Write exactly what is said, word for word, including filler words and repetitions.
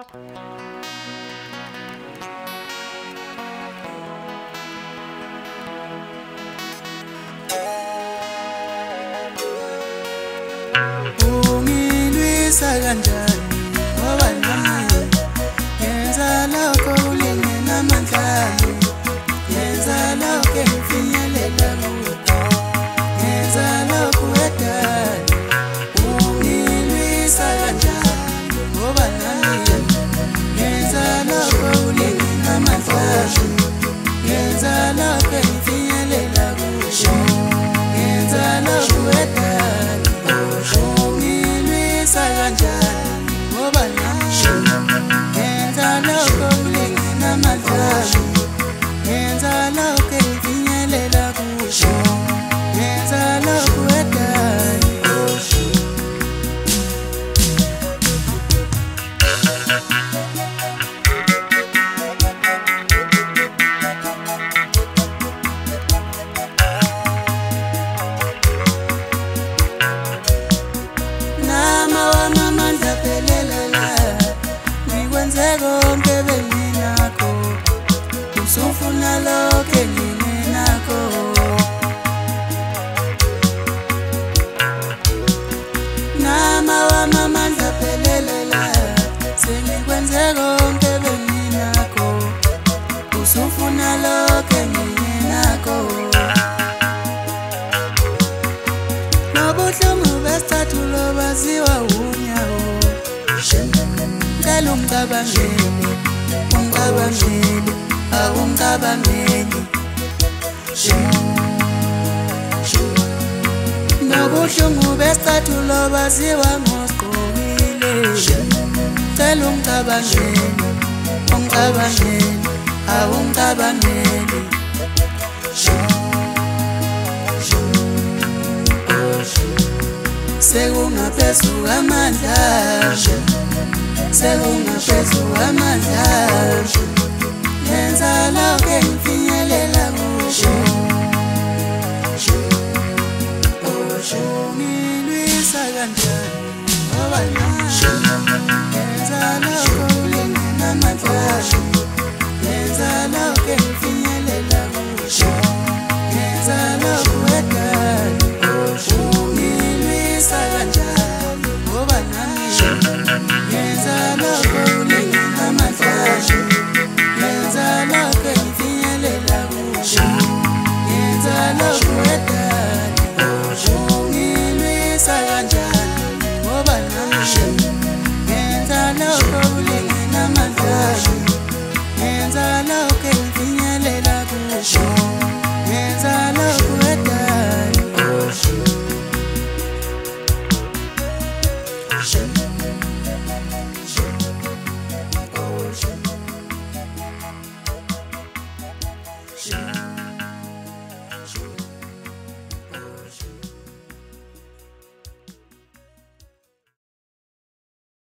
Ungilwisa kanjani ngoba nami ngenza lokho ulingena amandlami, ngenza lokho ngifinyelela kukho, ngenza lokho wedani. Ungilwisa kanjani ngoba nami ngenza lokho ulingena amandlami, ngenza lokho ngifinyelela kukho, ngenza lokho wedani. Kanjani ngoba nami ngenza lokho ulingena amandlami, ngenza lokho ngifinyelela kukho, ngenza lokho wedani. Konke benginakho usufuna lokho engingenakho, nama wami amandla aphelele, sengikwenze konke benginakho usufuna lokho engingenakho. Nobuhlungu besicathulo baziwa unyawo, ngicela ungicabangele, ungicabangele, awungicabangeli. Nobuhlungu besicathulo baziwa ngosigqokile, ngicela ungicabangele, ungicabangele, awungicabangeli. Sekungaphezu kwamandla, sekungaphezu kwamandla.